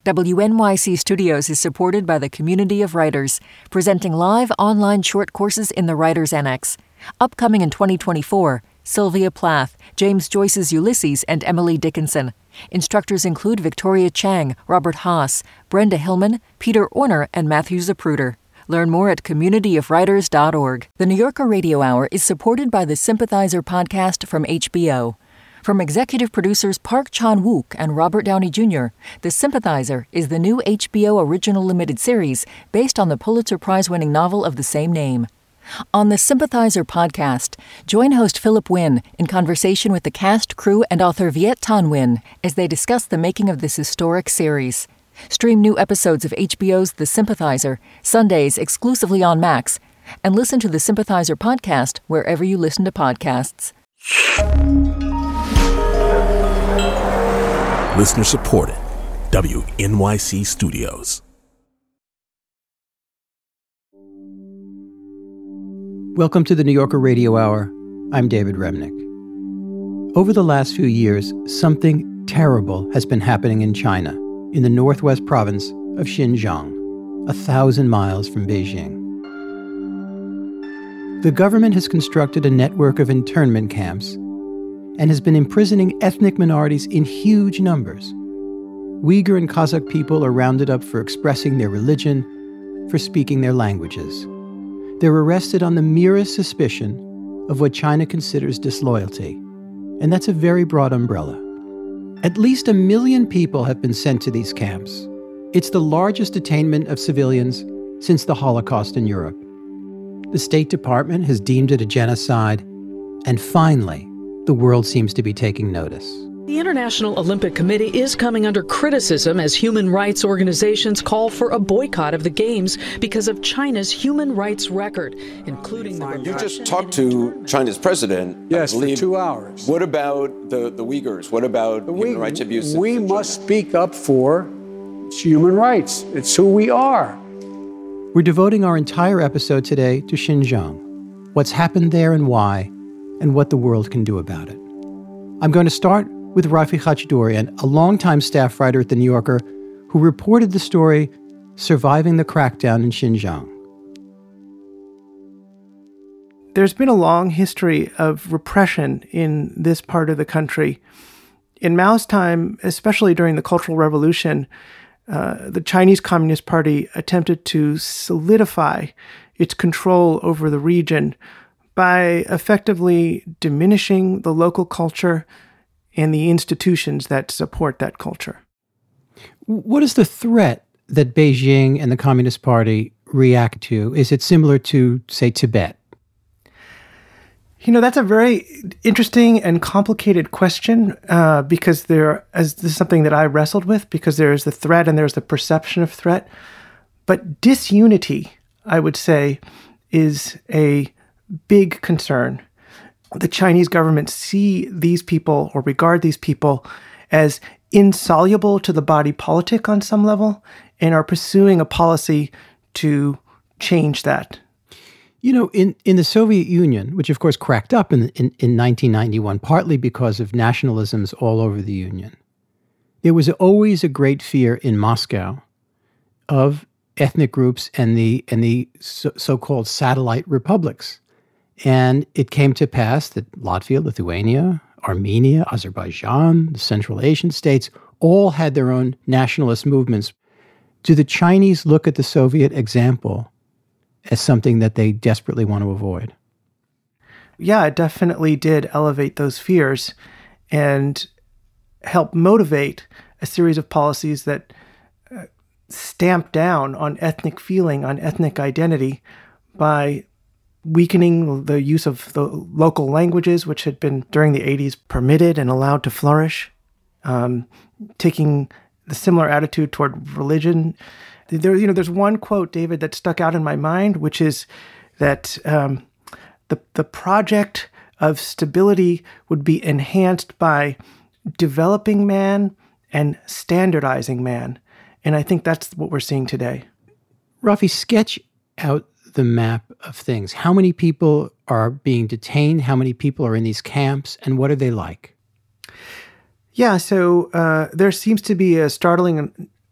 WNYC Studios is supported by the Community of Writers, presenting live online short courses in the Writers Annex. Upcoming in 2024, Sylvia Plath, James Joyce's Ulysses, and Emily Dickinson. Instructors include Victoria Chang, Robert Haas, Brenda Hillman, Peter Orner, and Matthew Zapruder. Learn more at communityofwriters.org. The New Yorker Radio Hour is supported by the Sympathizer podcast from HBO. From executive producers Park Chan-wook and Robert Downey Jr., The Sympathizer is the new HBO original limited series based on the Pulitzer Prize-winning novel of the same name. On the Sympathizer podcast, join host Philip Wynn in conversation with the cast, crew, and author Viet Thanh Nguyen as they discuss the making of this historic series. Stream new episodes of HBO's The Sympathizer, Sundays exclusively on Max, and listen to the Sympathizer podcast wherever you listen to podcasts. Listener supported. WNYC Studios. Welcome to the New Yorker Radio Hour. I'm David Remnick. Over the last few years, something terrible has been happening in China, in the northwest province of Xinjiang, 1,000 miles from Beijing. The government has constructed a network of internment camps and has been imprisoning ethnic minorities in huge numbers. Uyghur and Kazakh people are rounded up for expressing their religion, for speaking their languages. They're arrested on the merest suspicion of what China considers disloyalty, and that's a very broad umbrella. At least 1 million people have been sent to these camps. It's the largest detainment of civilians since the Holocaust in Europe. The State Department has deemed it a genocide, and finally, the world seems to be taking notice. The International Olympic Committee is coming under criticism as human rights organizations call for a boycott of the Games because of China's human rights record, including the... You just talked to China's president. Yes, for 2 hours. What about the Uyghurs? What about human rights abuses? We must speak up for human rights. It's who we are. We're devoting our entire episode today to Xinjiang, what's happened there and why, and what the world can do about it. I'm going to start with Rafi Khachdurian, a longtime staff writer at The New Yorker, who reported the story Surviving the Crackdown in Xinjiang. There's been a long history of repression in this part of the country. In Mao's time, especially during the Cultural Revolution, the Chinese Communist Party attempted to solidify its control over the region by effectively diminishing the local culture and the institutions that support that culture. What is the threat that Beijing and the Communist Party react to? Is it similar to, say, Tibet? You know, that's a very interesting and complicated question because this is something that I wrestled with, because there's the threat and there's the perception of threat. But disunity, I would say, is a big concern. The Chinese government see these people or regard these people as insoluble to the body politic on some level and are pursuing a policy to change that. You know, in the Soviet Union, which of course cracked up in 1991, partly because of nationalisms all over the Union, there was always a great fear in Moscow of ethnic groups and the so-called satellite republics. And it came to pass that Latvia, Lithuania, Armenia, Azerbaijan, the Central Asian states all had their own nationalist movements. Do the Chinese look at the Soviet example as something that they desperately want to avoid? Yeah, it definitely did elevate those fears and help motivate a series of policies that stamp down on ethnic feeling, on ethnic identity, by weakening the use of the local languages, which had been during the 80s permitted and allowed to flourish, taking the similar attitude toward religion. There's one quote, David, that stuck out in my mind, which is that the project of stability would be enhanced by developing man and standardizing man. And I think that's what we're seeing today. Rafi, sketch out the map of things. How many people are being detained? How many people are in these camps? And what are they like? Yeah, so there seems to be a startling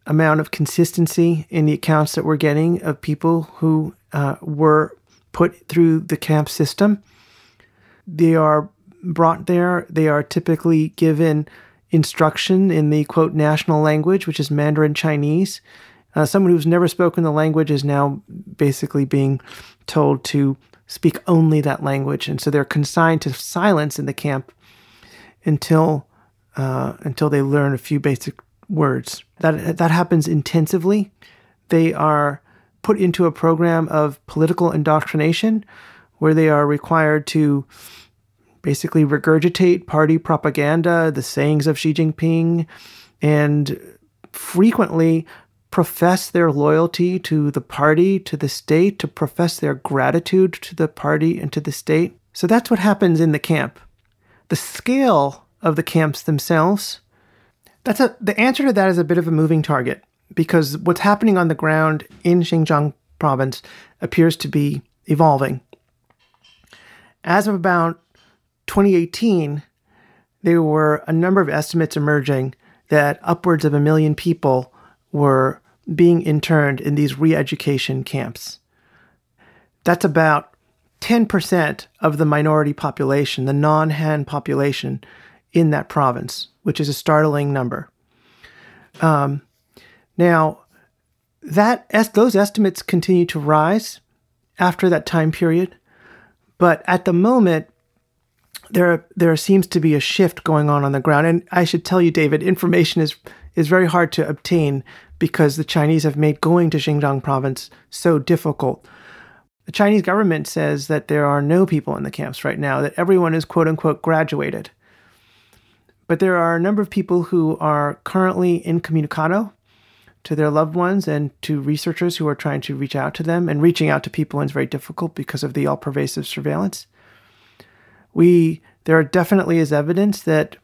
amount of consistency in the accounts that we're getting of people who were put through the camp system. They are brought there. They are typically given instruction in the, quote, national language, which is Mandarin Chinese. Someone who's never spoken the language is now basically being told to speak only that language. And so they're consigned to silence in the camp until they learn a few basic words. That happens intensively. They are put into a program of political indoctrination where they are required to basically regurgitate party propaganda, the sayings of Xi Jinping, and frequently profess their loyalty to the party, to the state, to profess their gratitude to the party and to the state. So that's what happens in the camp. The scale of the camps themselves, the answer to that is a bit of a moving target, because what's happening on the ground in Xinjiang province appears to be evolving. As of about 2018, there were a number of estimates emerging that upwards of 1 million people were being interned in these re-education camps. That's about 10% of the minority population, the non-Han population in that province, which is a startling number. Now, those estimates continue to rise after that time period, but at the moment, there seems to be a shift going on the ground. And I should tell you, David, information is very hard to obtain because the Chinese have made going to Xinjiang province so difficult. The Chinese government says that there are no people in the camps right now, that everyone is quote-unquote graduated. But there are a number of people who are currently incommunicado to their loved ones and to researchers who are trying to reach out to them. And reaching out to people is very difficult because of the all-pervasive surveillance. There definitely is evidence that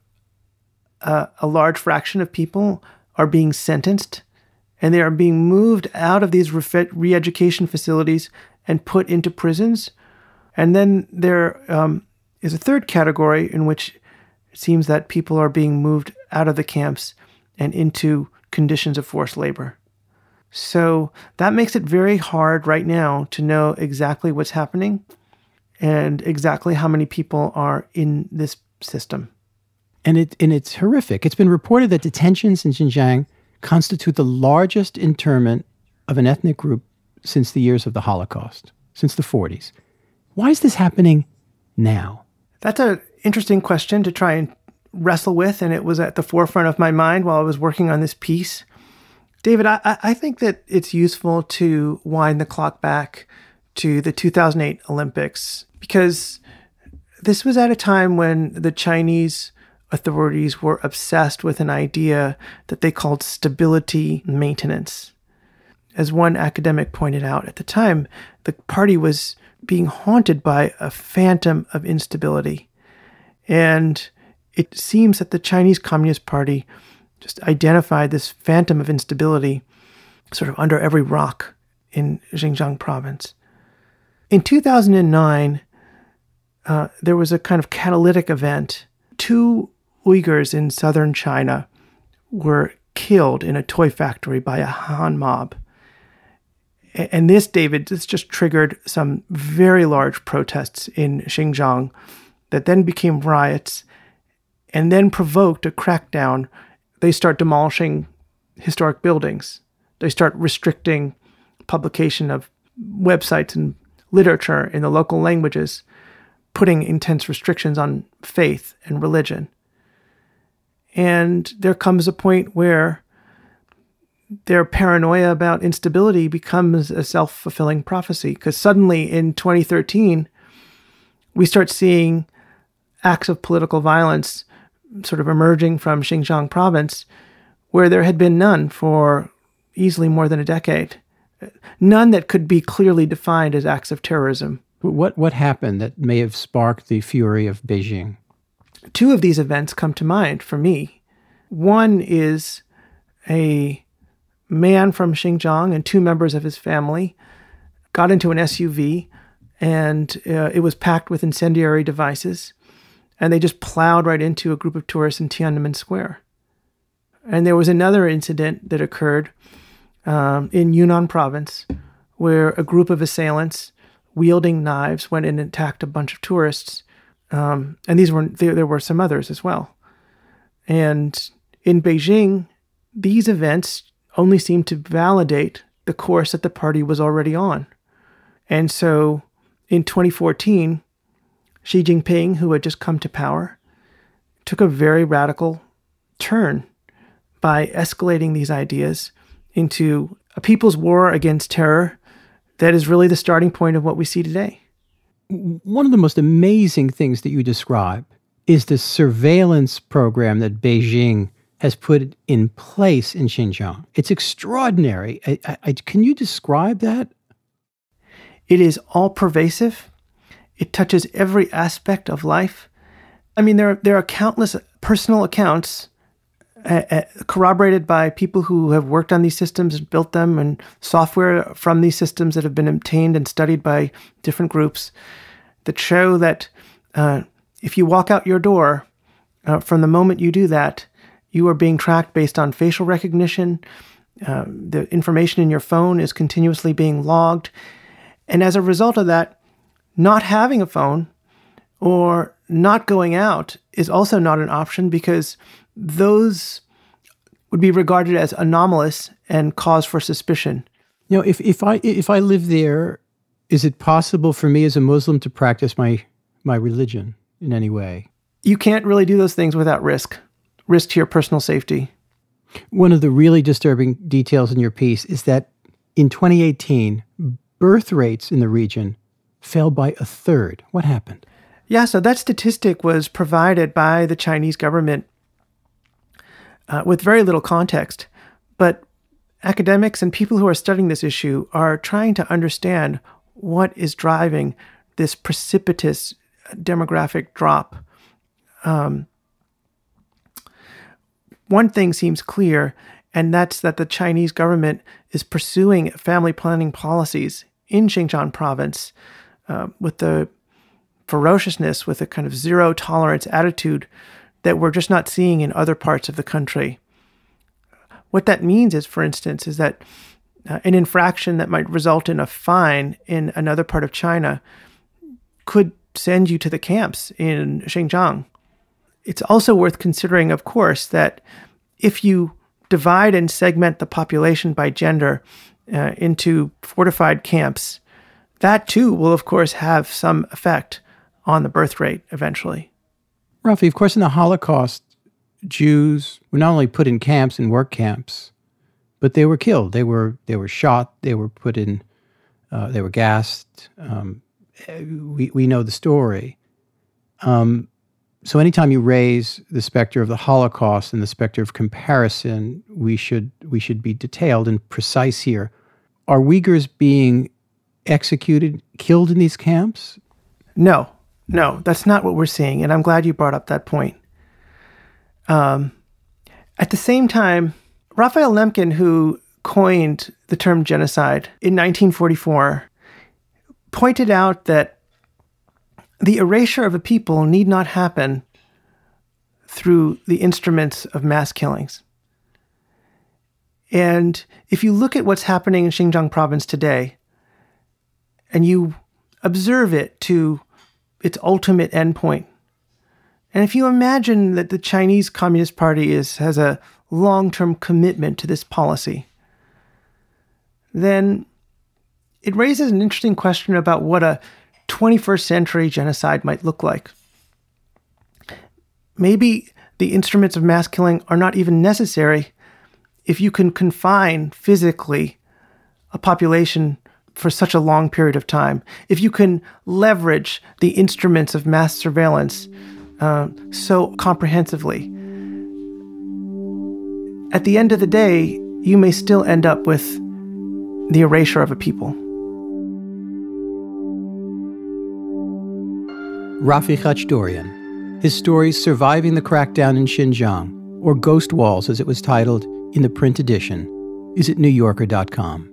a large fraction of people are being sentenced, and they are being moved out of these re-education facilities and put into prisons. And then there is a third category in which it seems that people are being moved out of the camps and into conditions of forced labor. So that makes it very hard right now to know exactly what's happening and exactly how many people are in this system. And it's horrific. It's been reported that detentions in Xinjiang constitute the largest internment of an ethnic group since the years of the Holocaust, since the 40s. Why is this happening now? That's an interesting question to try and wrestle with, and it was at the forefront of my mind while I was working on this piece. David, I think that it's useful to wind the clock back to the 2008 Olympics, because this was at a time when the Chinese authorities were obsessed with an idea that they called stability maintenance. As one academic pointed out at the time, the party was being haunted by a phantom of instability. And it seems that the Chinese Communist Party just identified this phantom of instability sort of under every rock in Xinjiang province. In 2009, there was a kind of catalytic event. 2 Uyghurs in southern China were killed in a toy factory by a Han mob. And this just triggered some very large protests in Xinjiang that then became riots and then provoked a crackdown. They start demolishing historic buildings. They start restricting publication of websites and literature in the local languages, putting intense restrictions on faith and religion. And there comes a point where their paranoia about instability becomes a self-fulfilling prophecy, because suddenly in 2013, we start seeing acts of political violence sort of emerging from Xinjiang province where there had been none for easily more than a decade. None that could be clearly defined as acts of terrorism. What happened that may have sparked the fury of Beijing? 2 of these events come to mind for me. One is a man from Xinjiang and 2 members of his family got into an SUV, and it was packed with incendiary devices, and they just plowed right into a group of tourists in Tiananmen Square. And there was another incident that occurred in Yunnan province where a group of assailants wielding knives went in and attacked a bunch of tourists. And there were some others as well. And in Beijing, these events only seemed to validate the course that the party was already on. And so in 2014, Xi Jinping, who had just come to power, took a very radical turn by escalating these ideas into a people's war against terror that is really the starting point of what we see today. One of the most amazing things that you describe is the surveillance program that Beijing has put in place in Xinjiang. It's extraordinary. Can you describe that? It is all pervasive. It touches every aspect of life. I mean, there are countless personal accounts corroborated by people who have worked on these systems and built them, and software from these systems that have been obtained and studied by different groups that show that if you walk out your door, from the moment you do that, you are being tracked based on facial recognition. The information in your phone is continuously being logged. And as a result of that, not having a phone or not going out is also not an option, because those would be regarded as anomalous and cause for suspicion. You know, if I live there, is it possible for me as a Muslim to practice my religion in any way? You can't really do those things without risk to your personal safety. One of the really disturbing details in your piece is that in 2018, birth rates in the region fell by a third. What happened? Yeah, so that statistic was provided by the Chinese government with very little context. But academics and people who are studying this issue are trying to understand what is driving this precipitous demographic drop. One thing seems clear, and that's that the Chinese government is pursuing family planning policies in Xinjiang province with the ferociousness, with a kind of zero tolerance attitude that we're just not seeing in other parts of the country. What that means is, for instance, is that an infraction that might result in a fine in another part of China could send you to the camps in Xinjiang. It's also worth considering, of course, that if you divide and segment the population by gender into fortified camps, that too will, of course, have some effect on the birth rate eventually. Rafi, of course, in the Holocaust, Jews were not only put in camps and work camps, but they were killed. They were shot. They were put in. They were gassed. We know the story. So anytime you raise the specter of the Holocaust and the specter of comparison, we should be detailed and precise here. Are Uyghurs being executed, killed in these camps? No, that's not what we're seeing, and I'm glad you brought up that point. At the same time, Raphael Lemkin, who coined the term genocide in 1944, pointed out that the erasure of a people need not happen through the instruments of mass killings. And if you look at what's happening in Xinjiang province today, and you observe it to its ultimate endpoint, and if you imagine that the Chinese Communist Party has a long-term commitment to this policy, then it raises an interesting question about what a 21st century genocide might look like. Maybe the instruments of mass killing are not even necessary if you can confine physically a population for such a long period of time, if you can leverage the instruments of mass surveillance so comprehensively. At the end of the day, you may still end up with the erasure of a people. Rafi Khachdorian, his story Surviving the Crackdown in Xinjiang, or Ghost Walls as it was titled in the print edition, is at NewYorker.com.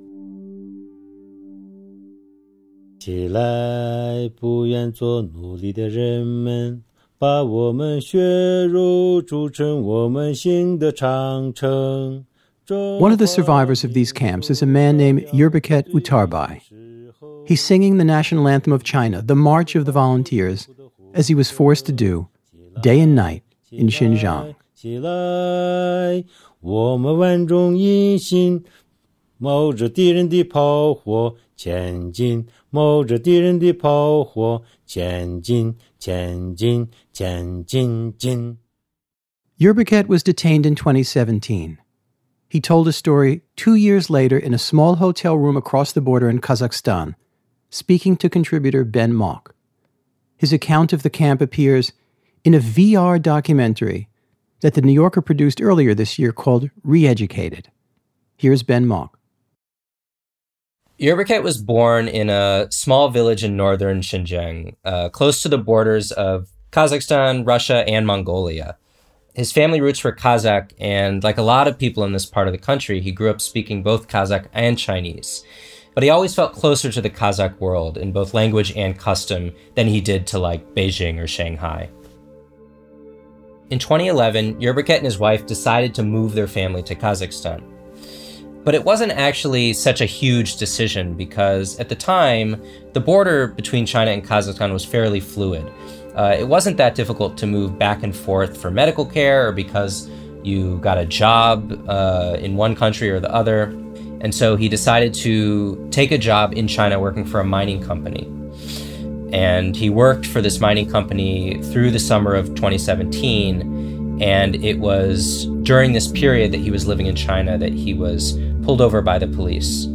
起来，不愿做奴隶的人们， 把我们血肉铸成我们新的长城。 One of the survivors of these camps is a man named Yerbiket Utarbay. He's singing the national anthem of China, the March of the Volunteers, as he was forced to do, day and night, in Xinjiang. 起来，我们万众一心，冒着敌人的炮火前进，冒着敌人的炮火前进，前进，前进，进。 Yerbiket was detained in 2017. He told his story 2 years later in a small hotel room across the border in Kazakhstan, speaking to contributor Ben Mok. His account of the camp appears in a VR documentary that The New Yorker produced earlier this year called Re-Educated. Here's Ben Mok. Yerbiket was born in a small village in northern Xinjiang, close to the borders of Kazakhstan, Russia, and Mongolia. His family roots were Kazakh, and like a lot of people in this part of the country, he grew up speaking both Kazakh and Chinese. But he always felt closer to the Kazakh world in both language and custom than he did to like Beijing or Shanghai. In 2011, Yerbiket and his wife decided to move their family to Kazakhstan. But it wasn't actually such a huge decision because at the time, the border between China and Kazakhstan was fairly fluid. It wasn't that difficult to move back and forth for medical care or because you got a job in one country or the other. And so he decided to take a job in China working for a mining company. And he worked for this mining company through the summer of 2017. And it was during this period that he was living in China that he was pulled over by the police.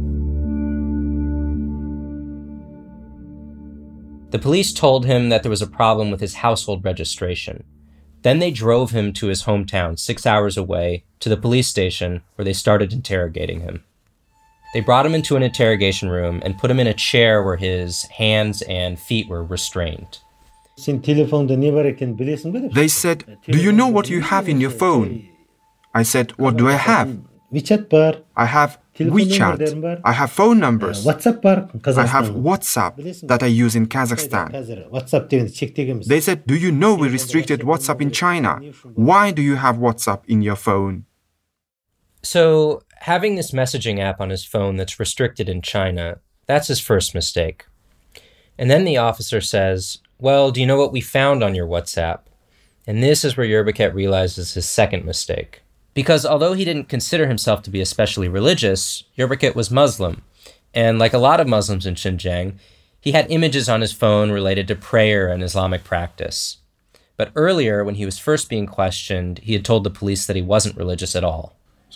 The police told him that there was a problem with his household registration. Then they drove him to his hometown, 6 hours away, to the police station, where they started interrogating him. They brought him into an interrogation room and put him in a chair where his hands and feet were restrained. They said, "Do you know what you have in your phone?" I said, "What do I have?" I have WeChat. I have phone numbers. I have WhatsApp that I use in Kazakhstan. They said, "Do you know we restricted WhatsApp in China? Why do you have WhatsApp in your phone?" So having this messaging app on his phone that's restricted in China, that's his first mistake. And then the officer says, "Well, do you know what we found on your WhatsApp?" And this is where Yerbiket realizes his second mistake. Because although he didn't consider himself to be especially religious, Yerbiket was Muslim. And like a lot of Muslims in Xinjiang, he had images on his phone related to prayer and Islamic practice. But earlier, when he was first being questioned, he had told the police that he wasn't religious at all.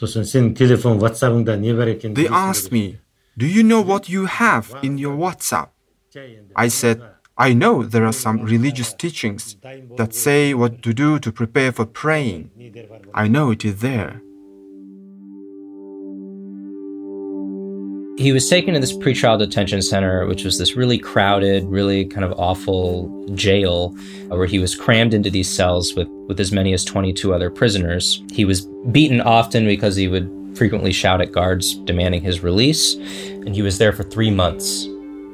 They asked me, "Do you know what you have in your WhatsApp?" I said, "I know there are some religious teachings that say what to do to prepare for praying. I know it is there." He was taken to this pretrial detention center, which was this really crowded, really kind of awful jail where he was crammed into these cells with as many as 22 other prisoners. He was beaten often because he would frequently shout at guards demanding his release, and he was there for 3 months.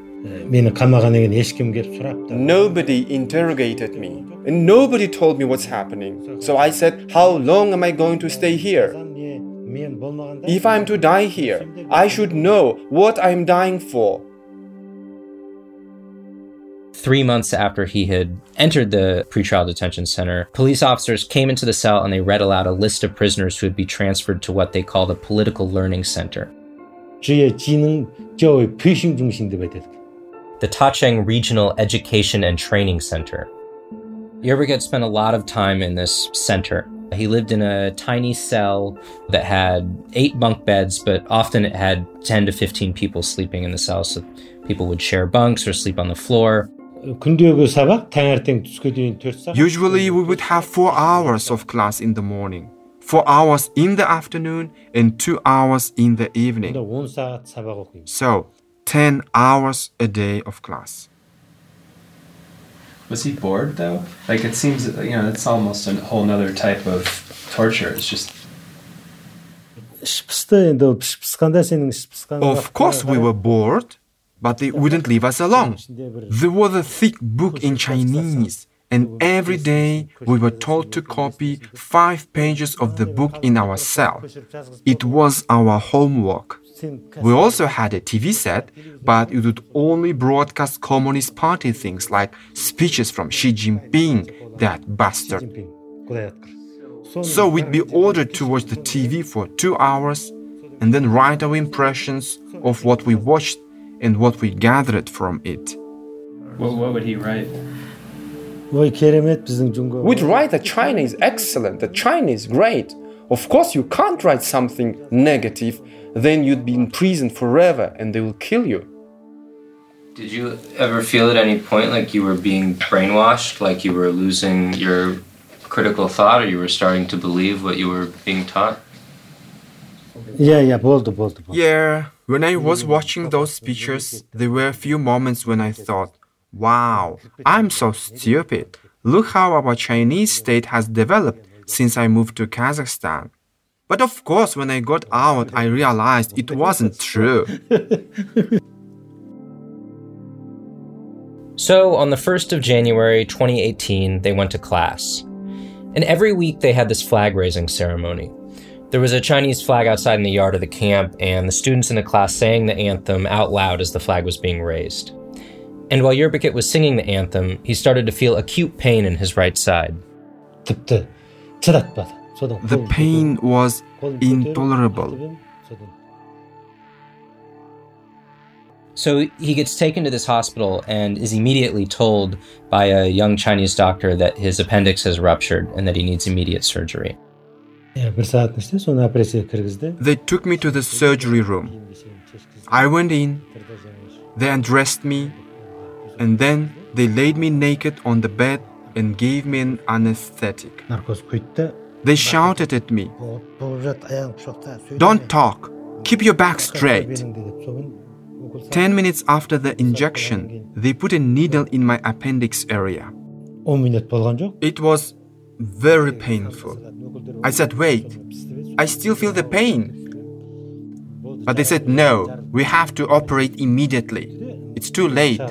Nobody interrogated me, and nobody told me what's happening. So I said, "How long am I going to stay here? If I'm to die here, I should know what I'm dying for." 3 months after he had entered the pretrial detention center, police officers came into the cell and they read aloud a list of prisoners who would be transferred to what they called a political learning center. The Tacheng Regional Education and Training Center. Yerbiket spent a lot of time in this center. He lived in a tiny cell that had 8 bunk beds, but often it had 10 to 15 people sleeping in the cell, so people would share bunks or sleep on the floor. Usually we would have 4 hours of class in the morning, 4 hours in the afternoon, and 2 hours in the evening. So, 10 hours a day of class. Was he bored though? Like it seems, it's almost a whole nother type of torture. It's just... Of course we were bored, but they wouldn't leave us alone. There was a thick book in Chinese, And every day we were told to copy 5 pages of the book in our cell. It was our homework. We also had a TV set, but it would only broadcast Communist Party things like speeches from Xi Jinping, that bastard. So we'd be ordered to watch the TV for 2 hours and then write our impressions of what we watched and what we gathered from it. What would he write? We'd write that China is excellent, that China is great. Of course, you can't write something negative, then you'd be in prison forever and they will kill you. Did you ever feel at any point like you were being brainwashed, like you were losing your critical thought, or you were starting to believe what you were being taught? Yeah, when I was watching those speeches, there were a few moments when I thought, wow, I'm so stupid. Look how our Chinese state has developed since I moved to Kazakhstan. But of course, when I got out, I realized it wasn't true. So, on the 1st of January 2018, they went to class. And every week they had this flag-raising ceremony. There was a Chinese flag outside in the yard of the camp, and the students in the class sang the anthem out loud as the flag was being raised. And while Yurbakit was singing the anthem, he started to feel acute pain in his right side. The pain was intolerable. So he gets taken to this hospital and is immediately told by a young Chinese doctor that his appendix has ruptured and that he needs immediate surgery. They took me to the surgery room. I went in, they undressed me, and then they laid me naked on the bed and gave me an anesthetic. They shouted at me, "Don't talk, keep your back straight." 10 minutes after the injection, they put a needle in my appendix area. It was very painful. I said, wait, I still feel the pain. But they said, no, we have to operate immediately. It's too late.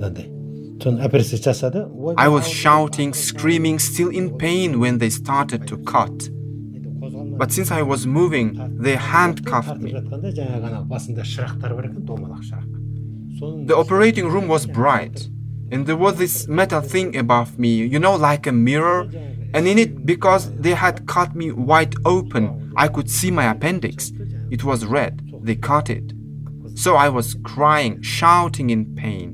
I was shouting, screaming, still in pain when they started to cut. But since I was moving, they handcuffed me. The operating room was bright, and there was this metal thing above me, like a mirror. And in it, because they had cut me wide open, I could see my appendix. It was red. They cut it. So I was crying, shouting in pain.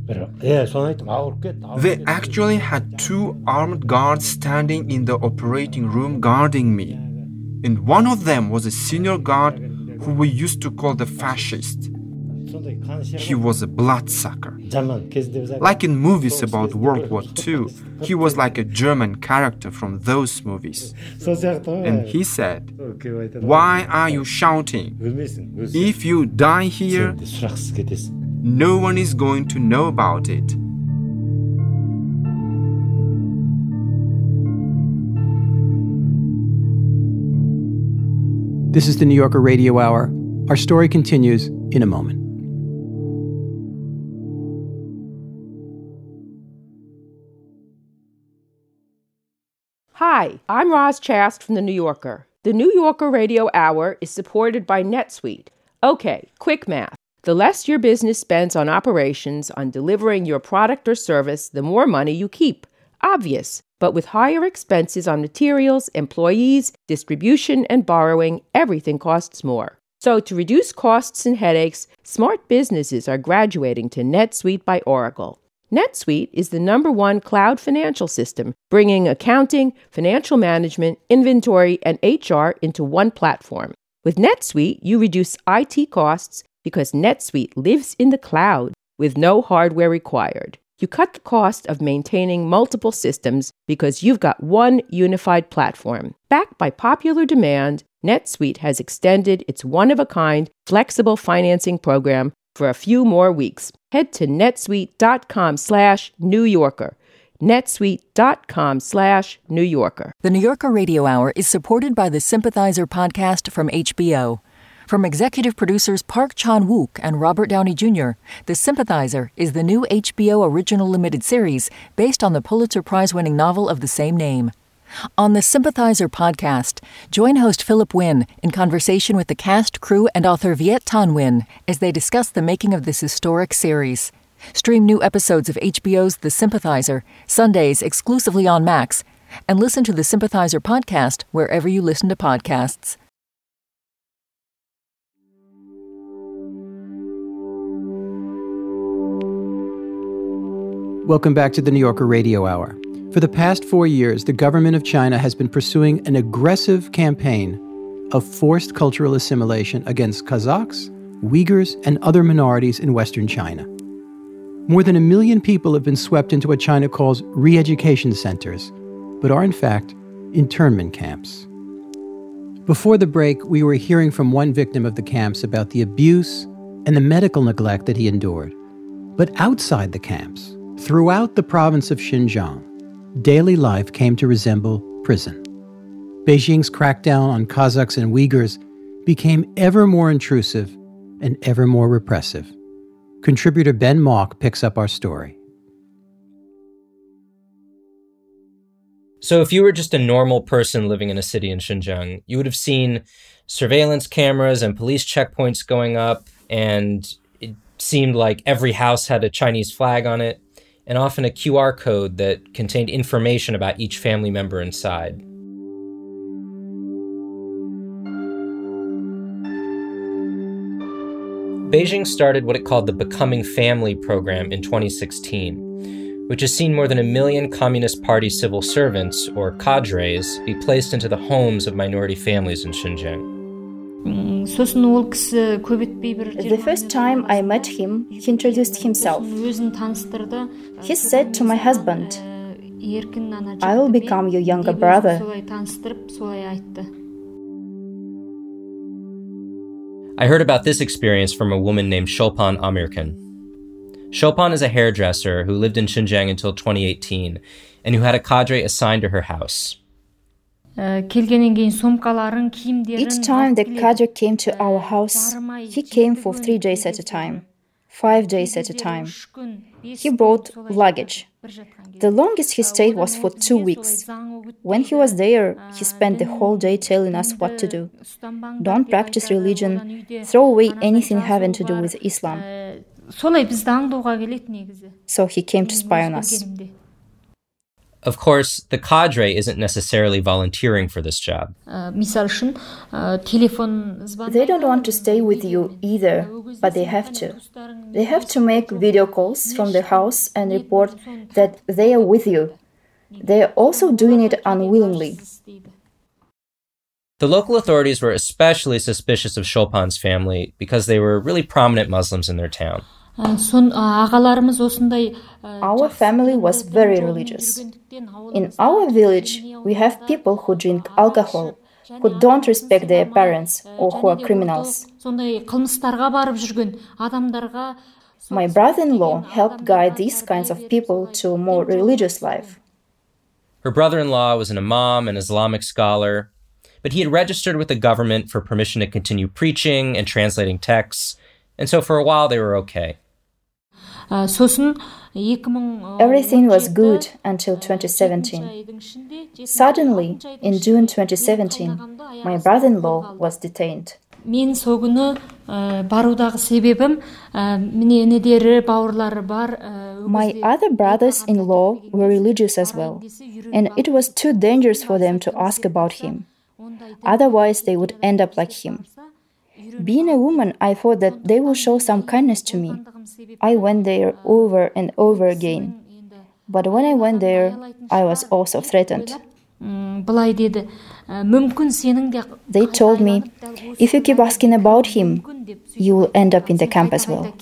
They actually had 2 armed guards standing in the operating room guarding me. And one of them was a senior guard who we used to call the fascist. He was a bloodsucker. Like in movies about World War II, he was like a German character from those movies. And he said, "Why are you shouting? If you die here, no one is going to know about it." This is the New Yorker Radio Hour. Our story continues in a moment. Hi, I'm Roz Chast from The New Yorker. The New Yorker Radio Hour is supported by NetSuite. Okay, quick math. The less your business spends on operations, on delivering your product or service, the more money you keep. Obvious. But with higher expenses on materials, employees, distribution, and borrowing, everything costs more. So to reduce costs and headaches, smart businesses are graduating to NetSuite by Oracle. NetSuite is the #1 cloud financial system, bringing accounting, financial management, inventory, and HR into one platform. With NetSuite, you reduce IT costs because NetSuite lives in the cloud with no hardware required. You cut the cost of maintaining multiple systems because you've got one unified platform. Backed by popular demand, NetSuite has extended its one-of-a-kind flexible financing program for a few more weeks. Head to netsuite.com/New Yorker. netsuite.com/New Yorker. The New Yorker Radio Hour is supported by the Sympathizer podcast from HBO. From executive producers Park Chan-wook and Robert Downey Jr., The Sympathizer is the new HBO original limited series based on the Pulitzer Prize-winning novel of the same name. On the Sympathizer podcast, join host Philip Wynn in conversation with the cast, crew, and author Viet Thanh Nguyen as they discuss the making of this historic series. Stream new episodes of HBO's The Sympathizer, Sundays exclusively on Max, and listen to the Sympathizer podcast wherever you listen to podcasts. Welcome back to the New Yorker Radio Hour. For the past 4 years, the government of China has been pursuing an aggressive campaign of forced cultural assimilation against Kazakhs, Uyghurs, and other minorities in Western China. More than 1 million people have been swept into what China calls re-education centers, but are in fact internment camps. Before the break, we were hearing from one victim of the camps about the abuse and the medical neglect that he endured. But outside the camps, throughout the province of Xinjiang, daily life came to resemble prison. Beijing's crackdown on Kazakhs and Uyghurs became ever more intrusive and ever more repressive. Contributor Ben Mauck picks up our story. So if you were just a normal person living in a city in Xinjiang, you would have seen surveillance cameras and police checkpoints going up, and it seemed like every house had a Chinese flag on it, and often a QR code that contained information about each family member inside. Beijing started what it called the Becoming Family program in 2016, which has seen more than 1 million Communist Party civil servants, or cadres, be placed into the homes of minority families in Xinjiang. The first time I met him, he introduced himself. He said to my husband, "I will become your younger brother." I heard about this experience from a woman named Shulpan Amirkan. Shulpan is a hairdresser who lived in Xinjiang until 2018 and who had a cadre assigned to her house. Each time the cadre came to our house, he came for 3 days at a time, 5 days at a time. He brought luggage. The longest he stayed was for 2 weeks. When he was there, he spent the whole day telling us what to do. Don't practice religion, throw away anything having to do with Islam. So he came to spy on us. Of course, the cadre isn't necessarily volunteering for this job. They don't want to stay with you either, but they have to. They have to make video calls from the house and report that they are with you. They are also doing it unwillingly. The local authorities were especially suspicious of Shulpan's family because they were really prominent Muslims in their town. Our family was very religious. In our village, we have people who drink alcohol, who don't respect their parents, or who are criminals. My brother-in-law helped guide these kinds of people to a more religious life. Her brother-in-law was an imam and Islamic scholar, but he had registered with the government for permission to continue preaching and translating texts, and so for a while they were okay. Everything was good until 2017. Suddenly, in June 2017, my brother-in-law was detained. My other brothers-in-law were religious as well, and it was too dangerous for them to ask about him. Otherwise, they would end up like him. Being a woman, I thought that they will show some kindness to me. I went there over and over again. But when I went there, I was also threatened. They told me, if you keep asking about him, you will end up in the camp as well.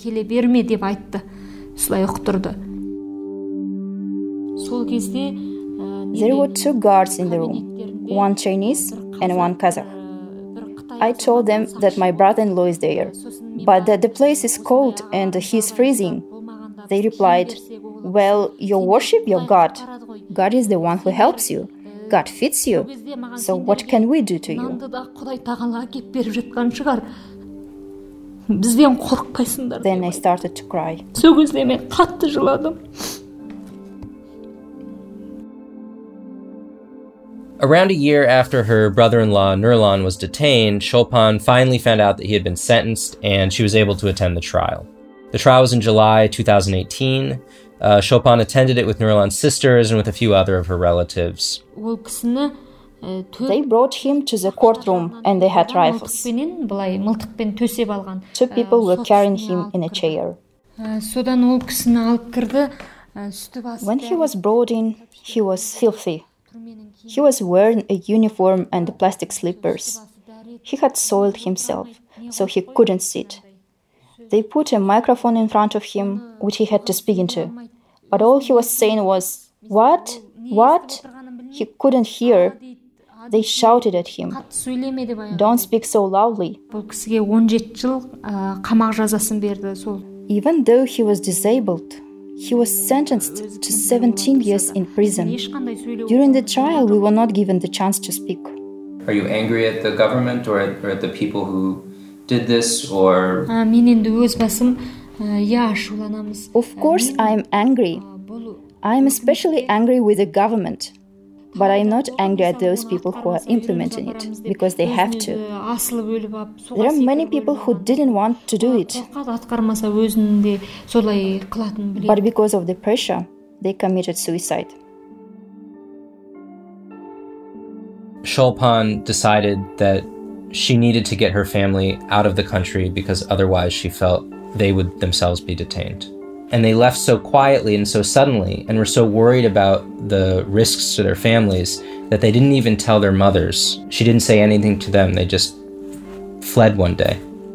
There were 2 guards in the room, one Chinese and one Kazakh. I told them that my brother-in-law is there, but that the place is cold and he's freezing. They replied, "Well, you worship your God. God is the one who helps you. God feeds you. So what can we do to you?" Then I started to cry. Around a year after her brother-in-law Nurlan was detained, Chulpan finally found out that he had been sentenced, and she was able to attend the trial. The trial was in July 2018. Chulpan attended it with Nurlan's sisters and with a few other of her relatives. They brought him to the courtroom and they had rifles. 2 people were carrying him in a chair. When he was brought in, he was filthy. He was wearing a uniform and plastic slippers. He had soiled himself, so he couldn't sit. They put a microphone in front of him, which he had to speak into. But all he was saying was, "What? What?" He couldn't hear. They shouted at him, "Don't speak so loudly." Even though he was disabled, he was sentenced to 17 years in prison. During the trial, we were not given the chance to speak. Are you angry at the government or at the people who did this, or? Of course, I am angry. I am especially angry with the government. But I'm not angry at those people who are implementing it, because they have to. There are many people who didn't want to do it. But because of the pressure, they committed suicide. Chulpan decided that she needed to get her family out of the country because otherwise she felt they would themselves be detained. And they left so quietly and so suddenly and were so worried about the risks to their families that they didn't even tell their mothers. She didn't say anything to them. They just fled one day.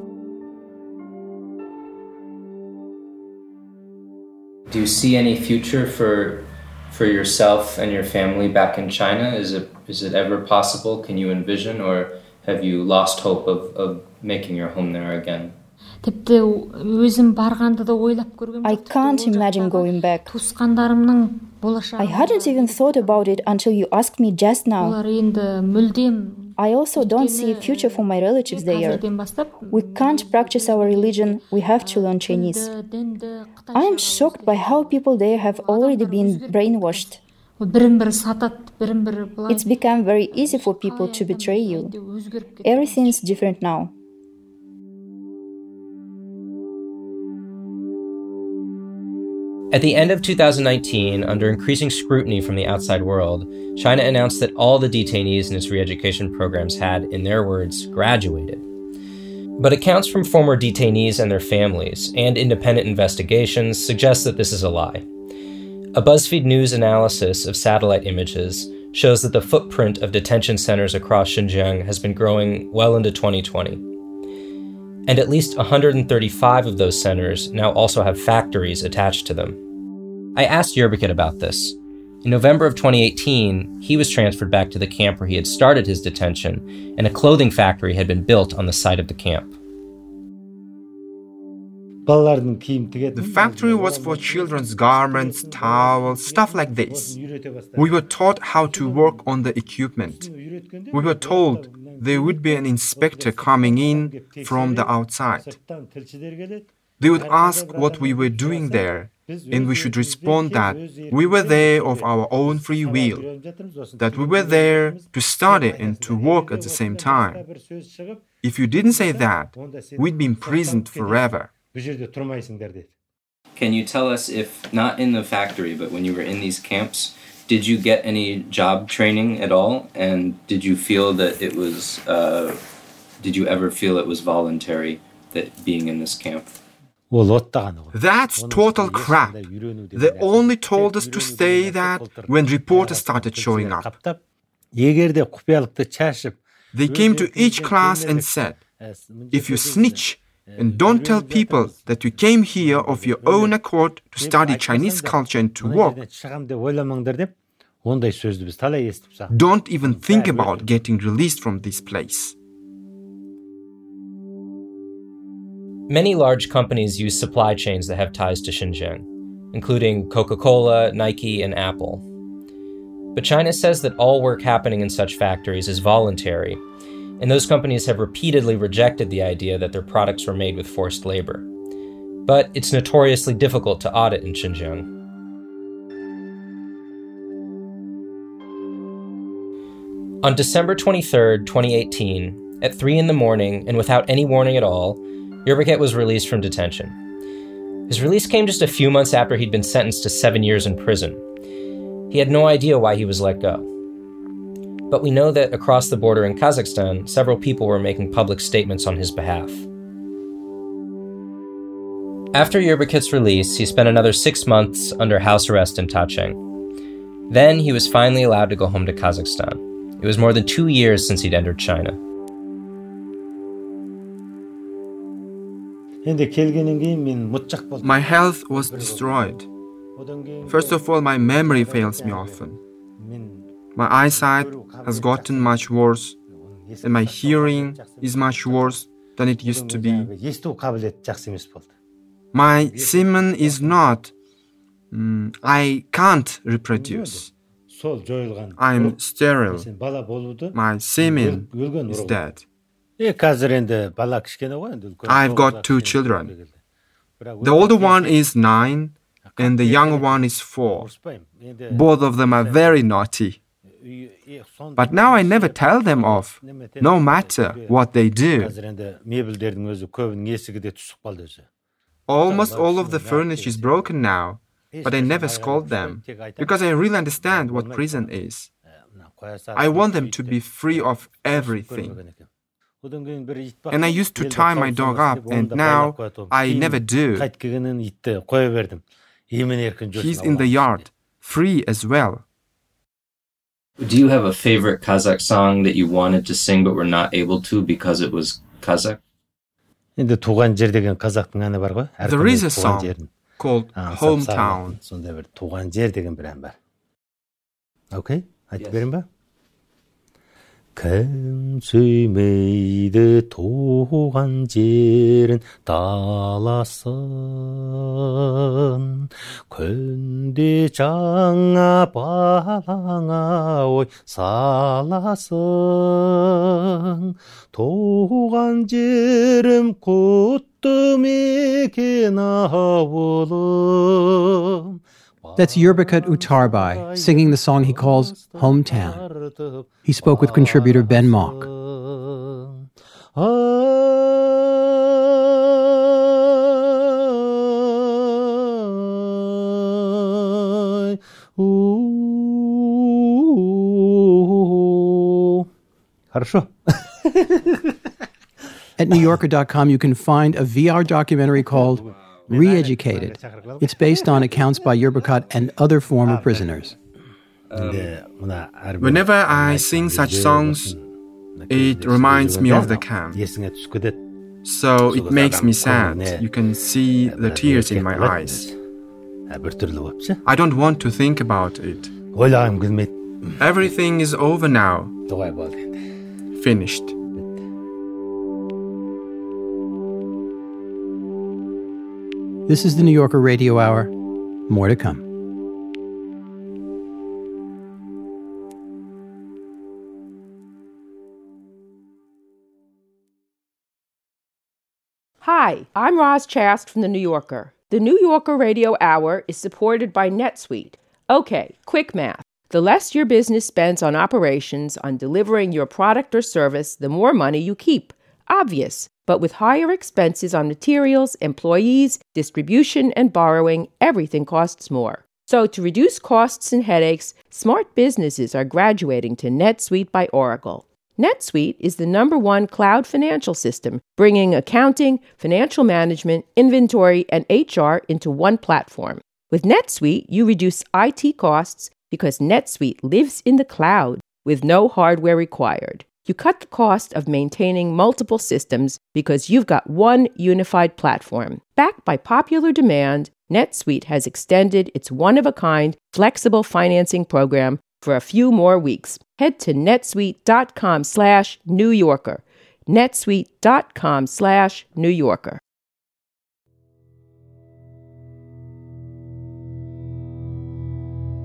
Do you see any future for yourself and your family back in China? Is it ever possible? Can you envision, or have you lost hope of making your home there again? I can't imagine going back. I hadn't even thought about it until you asked me just now. I also don't see a future for my relatives there. We can't practice our religion, we have to learn Chinese. I am shocked by how people there have already been brainwashed. It's become very easy for people to betray you. Everything's different now. At the end of 2019, under increasing scrutiny from the outside world, China announced that all the detainees in its re-education programs had, in their words, graduated. But accounts from former detainees and their families, and independent investigations, suggest that this is a lie. A BuzzFeed News analysis of satellite images shows that the footprint of detention centers across Xinjiang has been growing well into 2020. And at least 135 of those centers now also have factories attached to them. I asked Jurbiket about this. In November of 2018, he was transferred back to the camp where he had started his detention, and a clothing factory had been built on the site of the camp. The factory was for children's garments, towels, stuff like this. We were taught how to work on the equipment. We were told there would be an inspector coming in from the outside. They would ask what we were doing there, and we should respond that we were there of our own free will, that we were there to study and to work at the same time. If you didn't say that, we'd be imprisoned forever. Can you tell us, if not in the factory, but when you were in these camps, did you get any job training at all? And did you feel that it was, did you ever feel it was voluntary, that being in this camp? That's total crap. They only told us to stay that when reporters started showing up. They came to each class and said, if you snitch and don't tell people that you came here of your own accord to study Chinese culture and to work, don't even think about getting released from this place. Many large companies use supply chains that have ties to Xinjiang, including Coca-Cola, Nike, and Apple. But China says that all work happening in such factories is voluntary, and those companies have repeatedly rejected the idea that their products were made with forced labor. But it's notoriously difficult to audit in Xinjiang. On December 23, 2018, at 3 in the morning and without any warning at all, Yerbaket was released from detention. His release came just a few months after he'd been sentenced to 7 years in prison. He had no idea why he was let go. But we know that across the border in Kazakhstan, several people were making public statements on his behalf. After Yerbaket's release, he spent another 6 months under house arrest in Tacheng. Then he was finally allowed to go home to Kazakhstan. It was more than 2 years since he'd entered China. My health was destroyed. First of all, my memory fails me often. My eyesight has gotten much worse, and my hearing is much worse than it used to be. My semen is not. I can't reproduce. I'm sterile. My semen is dead. I've got 2 children. The older one is 9 and the younger one is 4. Both of them are very naughty. But now I never tell them off, no matter what they do. Almost all of the furniture is broken now, but I never scold them, because I really understand what prison is. I want them to be free of everything. And I used to tie my dog up, and now I never do. He's in the yard, free as well. Do you have a favorite Kazakh song that you wanted to sing but were not able to because it was Kazakh? There is a song called Hometown. Okay, hadi verin ba. Кім сүймейді туған жерін даласын күнде жаңа балаңа ой саласын туған жерім құтты мекен ауылым. That's Yerbaket Utarbay singing the song he calls Hometown. He spoke with contributor Ben Mock. Хорошо. At NewYorker.com, you can find a VR documentary called Re-Educated. It's based on accounts by Yerbaket and other former prisoners. Whenever I sing such songs, it reminds me of the camp. So it makes me sad. You can see the tears in my eyes. I don't want to think about it. Everything is over now. Finished. This is the New Yorker Radio Hour. More to come. Hi, I'm Roz Chast from The New Yorker. The New Yorker Radio Hour is supported by NetSuite. Okay, quick math. The less your business spends on operations, on delivering your product or service, the more money you keep. Obvious. But with higher expenses on materials, employees, distribution, and borrowing, everything costs more. So to reduce costs and headaches, smart businesses are graduating to NetSuite by Oracle. NetSuite is the #1 cloud financial system, bringing accounting, financial management, inventory, and HR into one platform. With NetSuite, you reduce IT costs because NetSuite lives in the cloud with no hardware required. You cut the cost of maintaining multiple systems because you've got one unified platform. Backed by popular demand, NetSuite has extended its one-of-a-kind flexible financing program for a few more weeks. Head to netsuite.com/New Yorker. netsuite.com/New Yorker.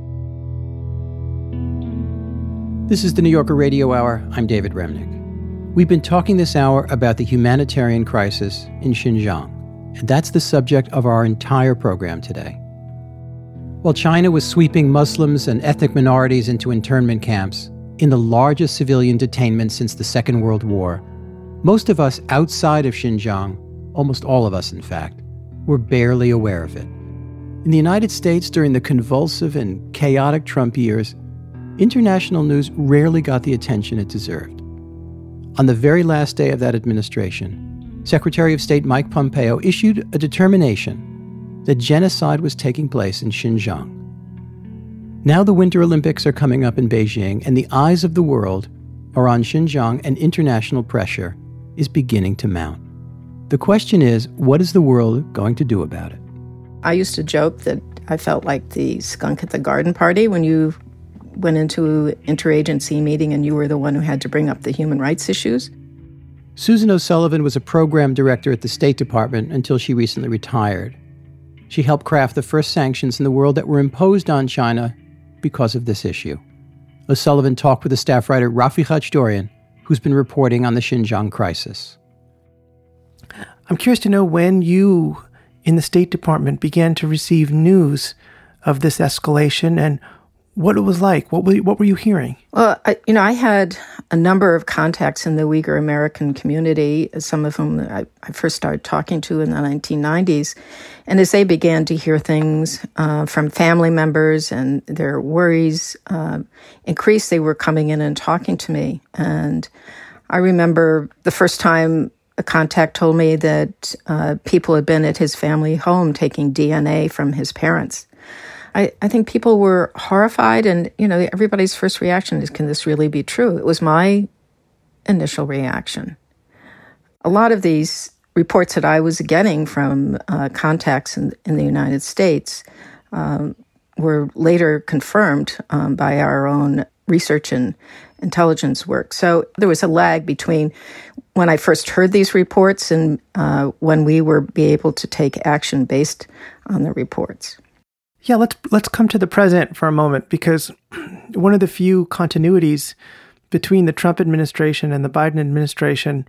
This is the New Yorker Radio Hour. I'm David Remnick. We've been talking this hour about the humanitarian crisis in Xinjiang, and that's the subject of our entire program today. While China was sweeping Muslims and ethnic minorities into internment camps, in the largest civilian detainment since the Second World War, most of us outside of Xinjiang, almost all of us in fact, were barely aware of it. In the United States during the convulsive and chaotic Trump years, international news rarely got the attention it deserved. On the very last day of that administration, Secretary of State Mike Pompeo issued a determination that genocide was taking place in Xinjiang. Now the Winter Olympics are coming up in Beijing, and the eyes of the world are on Xinjiang, and international pressure is beginning to mount. The question is, what is the world going to do about it? I used to joke that I felt like the skunk at the garden party when you went into an interagency meeting and you were the one who had to bring up the human rights issues. Susan O'Sullivan was a program director at the State Department until she recently retired. She helped craft the first sanctions in the world that were imposed on China because of this issue. O'Sullivan talked with the staff writer Rafi Khachdorian, who's been reporting on the Xinjiang crisis. I'm curious to know when you, in the State Department, began to receive news of this escalation and what it was like. What were you hearing? Well, I had a number of contacts in the Uyghur American community, some of whom I first started talking to in the 1990s. And as they began to hear things from family members and their worries increased, they were coming in and talking to me. And I remember the first time a contact told me that people had been at his family home taking DNA from his parents. I think people were horrified, and, everybody's first reaction is, can this really be true? It was my initial reaction. A lot of these reports that I was getting from contacts in the United States were later confirmed by our own research and intelligence work. So there was a lag between when I first heard these reports and when we were able to take action based on the reports. Yeah, let's come to the present for a moment, because one of the few continuities between the Trump administration and the Biden administration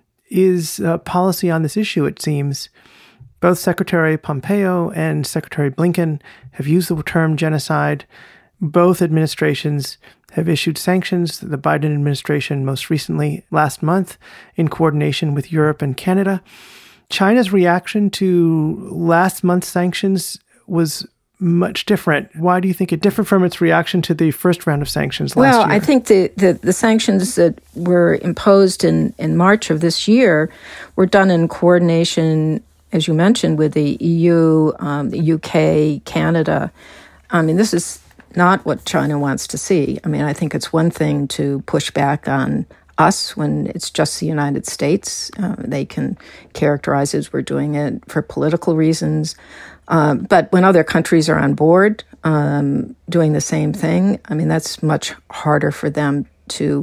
is policy on this issue, it seems. Both Secretary Pompeo and Secretary Blinken have used the term genocide. Both administrations have issued sanctions, the Biden administration most recently last month in coordination with Europe and Canada. China's reaction to last month's sanctions was much different. Why do you think it differed from its reaction to the first round of sanctions last year? Well, I think the sanctions that were imposed in March of this year were done in coordination, as you mentioned, with the EU, the UK, Canada. I mean, this is not what China wants to see. I mean, I think it's one thing to push back on us when it's just the United States. They can characterize it as we're doing it for political reasons. But when other countries are on board doing the same thing, I mean, that's much harder for them to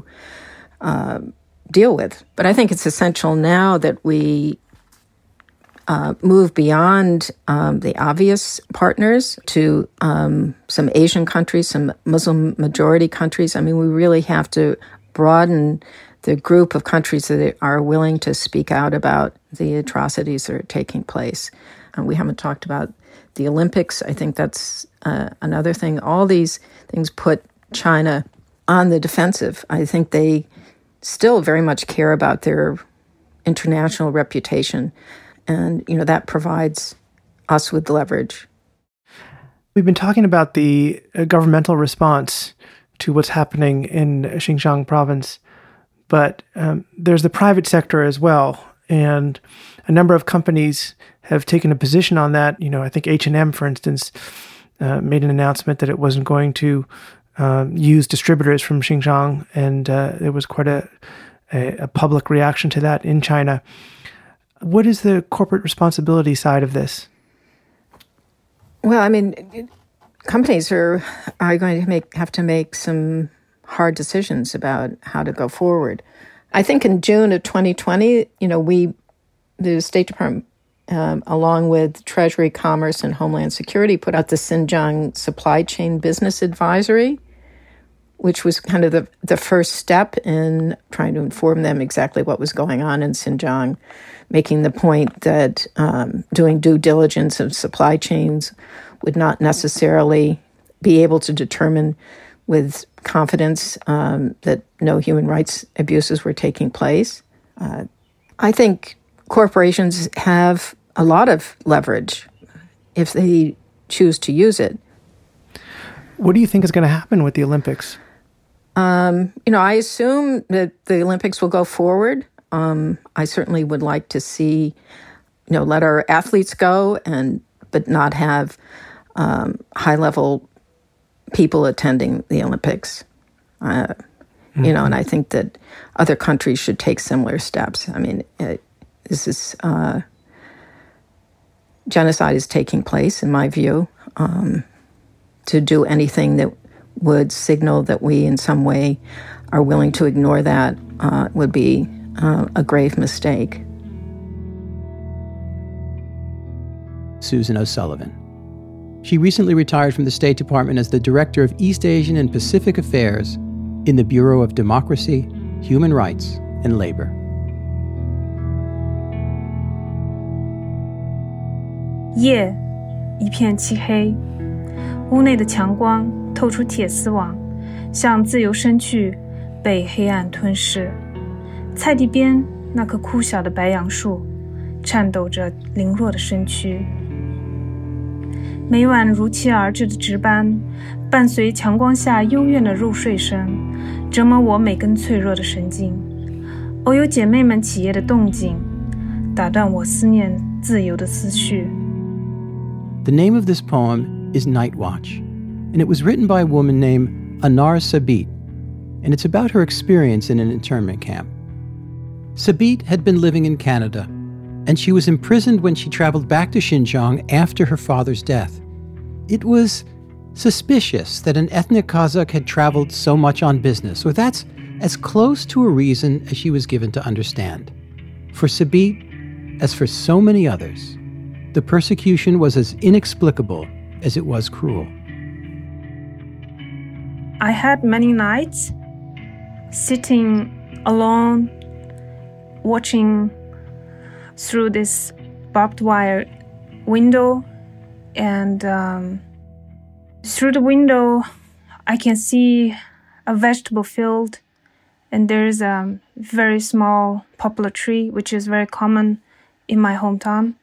deal with. But I think it's essential now that we move beyond the obvious partners to some Asian countries, some Muslim majority countries. I mean, we really have to broaden the group of countries that are willing to speak out about the atrocities that are taking place. We haven't talked about the Olympics. I think that's another thing. All these things put China on the defensive. I think they still very much care about their international reputation. And, that provides us with leverage. We've been talking about the governmental response to what's happening in Xinjiang province, but there's the private sector as well. And a number of companies have taken a position on that. I think H&M, for instance, made an announcement that it wasn't going to use distributors from Xinjiang, and there was quite a public reaction to that in China. What is the corporate responsibility side of this? Well, I mean, companies are going to have to make some hard decisions about how to go forward. I think in June of 2020, the State Department, along with Treasury, Commerce, and Homeland Security, put out the Xinjiang Supply Chain Business Advisory, which was kind of the first step in trying to inform them exactly what was going on in Xinjiang, making the point that doing due diligence of supply chains would not necessarily be able to determine with confidence that no human rights abuses were taking place. I think corporations have a lot of leverage if they choose to use it. What do you think is going to happen with the Olympics? I assume that the Olympics will go forward. I certainly would like to see, let our athletes go, but not have high-level people attending the Olympics. And I think that other countries should take similar steps. I mean, this is genocide is taking place, in my view. To do anything that would signal that we in some way are willing to ignore that would be a grave mistake. Susan O'Sullivan. She recently retired from the State Department as the Director of East Asian and Pacific Affairs in the Bureau of Democracy, Human Rights, and Labor. Ye, 一片漆黑，屋内的强光透出铁丝网，向自由身躯被黑暗吞噬。菜地边那棵枯小的白杨树，颤抖着羸弱的身躯。每晚如期而至的值班，伴随强光下幽怨的入睡声，折磨我每根脆弱的神经。偶有姐妹们起夜的动静，打断我思念自由的思绪。 The name of this poem is Night Watch, and it was written by a woman named Anar Sabit, and it's about her experience in an internment camp. Sabit had been living in Canada, and she was imprisoned when she traveled back to Xinjiang after her father's death. It was suspicious that an ethnic Kazakh had traveled so much on business, or that's as close to a reason as she was given to understand. For Sabit, as for so many others, the persecution was as inexplicable as it was cruel. I had many nights sitting alone, watching through this barbed wire window, and through the window I can see a vegetable field, and there's a very small poplar tree, which is very common in my hometown.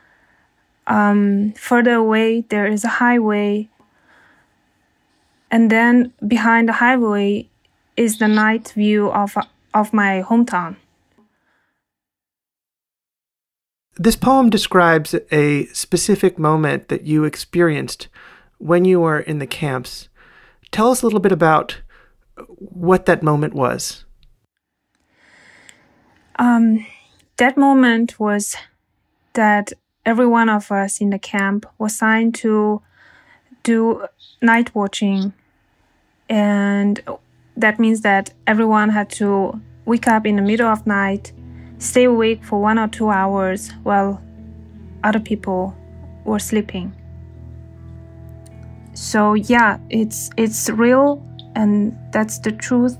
Further away there is a highway, and then behind the highway is the night view of my hometown. This poem describes a specific moment that you experienced when you were in the camps. Tell us a little bit about what that moment was. That moment was that every one of us in the camp was assigned to do night watching, and that means that everyone had to wake up in the middle of night, stay awake for 1 or 2 hours while other people were sleeping. So yeah, it's real, and that's the truth.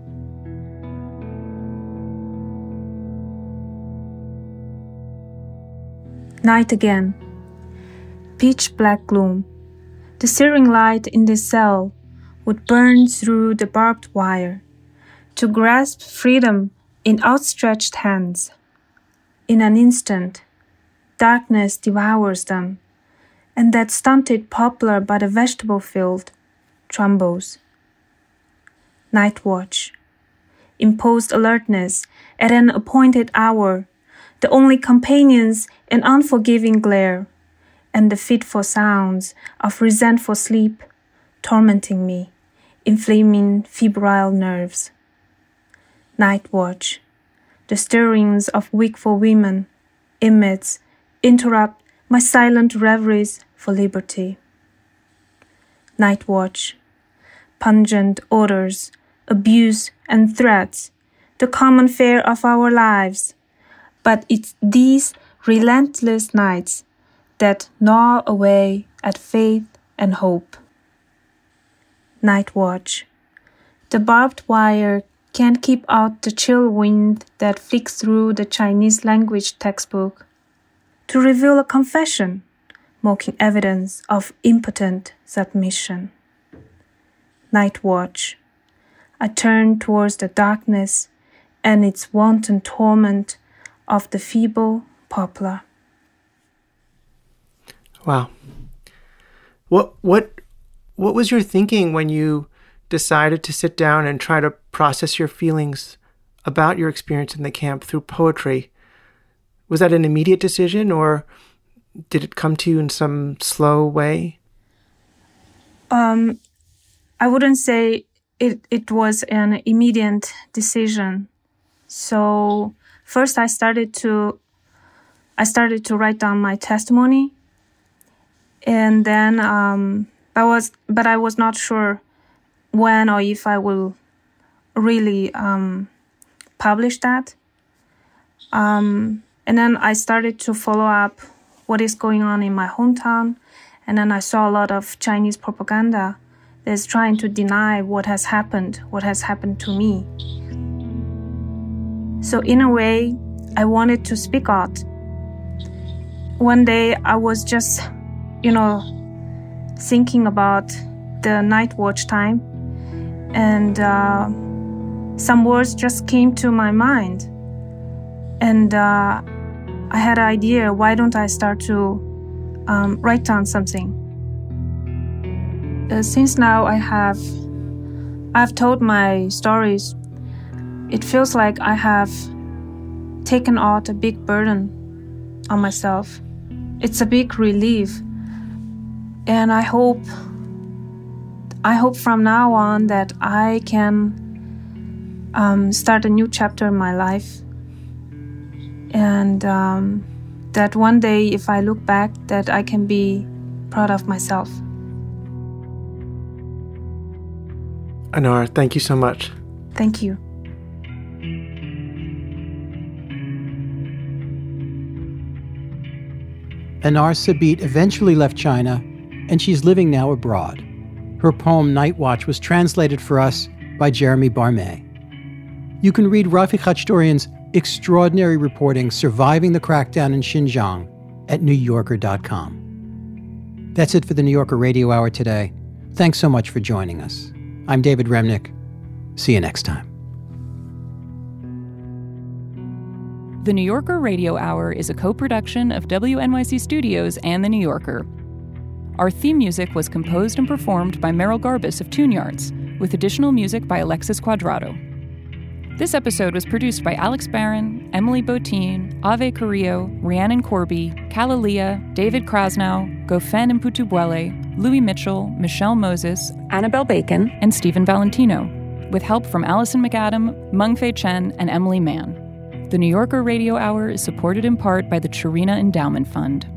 Night again. Pitch black gloom. The searing light in this cell would burn through the barbed wire to grasp freedom in outstretched hands. In an instant, darkness devours them, and that stunted poplar by the vegetable field trembles. Night watch. Imposed alertness at an appointed hour, the only companions in unforgiving glare, and the fitful sounds of resentful sleep tormenting me, inflaming febrile nerves. Night watch. The stirrings of wakeful women, inmates, interrupt my silent reveries for liberty. Night watch. Pungent odors, abuse and threats, the common fare of our lives. But it's these relentless nights that gnaw away at faith and hope. Night watch. The barbed wire can't keep out the chill wind that flicks through the Chinese language textbook to reveal a confession, mocking evidence of impotent submission. Night watch. I turn towards the darkness and its wanton torment of the feeble poplar. Wow. What was your thinking when you decided to sit down and try to process your feelings about your experience in the camp through poetry? Was that an immediate decision, or did it come to you in some slow way? I wouldn't say it was an immediate decision. So first I started to write down my testimony, and then but I was not sure when or if I will really publish that. And then I started to follow up what is going on in my hometown, and then I saw a lot of Chinese propaganda that's trying to deny what has happened to me. So in a way, I wanted to speak out. One day I was just, thinking about the night watch time, and some words just came to my mind. And I had an idea, why don't I start to write down something? Since now I've told my stories, it feels like I have taken out a big burden on myself. It's a big relief. And I hope from now on that I can start a new chapter in my life. And that one day, if I look back, that I can be proud of myself. Anar, thank you so much. Thank you. Anar Sabit eventually left China, and she's living now abroad. Her poem Night Watch was translated for us by Jeremy Barmé. You can read Rafik Hachtorian's extraordinary reporting surviving the crackdown in Xinjiang at newyorker.com. That's it for the New Yorker Radio Hour today. Thanks so much for joining us. I'm David Remnick. See you next time. The New Yorker Radio Hour is a co-production of WNYC Studios and The New Yorker. Our theme music was composed and performed by Merrill Garbus of Tune Yards, with additional music by Alexis Cuadrado. This episode was produced by Alex Barron, Emily Botine, Ave Carrillo, Rhiannon Corby, Kalalia, David Krasnow, Gofen Mputubwele, Louis Mitchell, Michelle Moses, Annabelle Bacon, and Stephen Valentino, with help from Allison McAdam, Mengfei Chen, and Emily Mann. The New Yorker Radio Hour is supported in part by the Chirina Endowment Fund.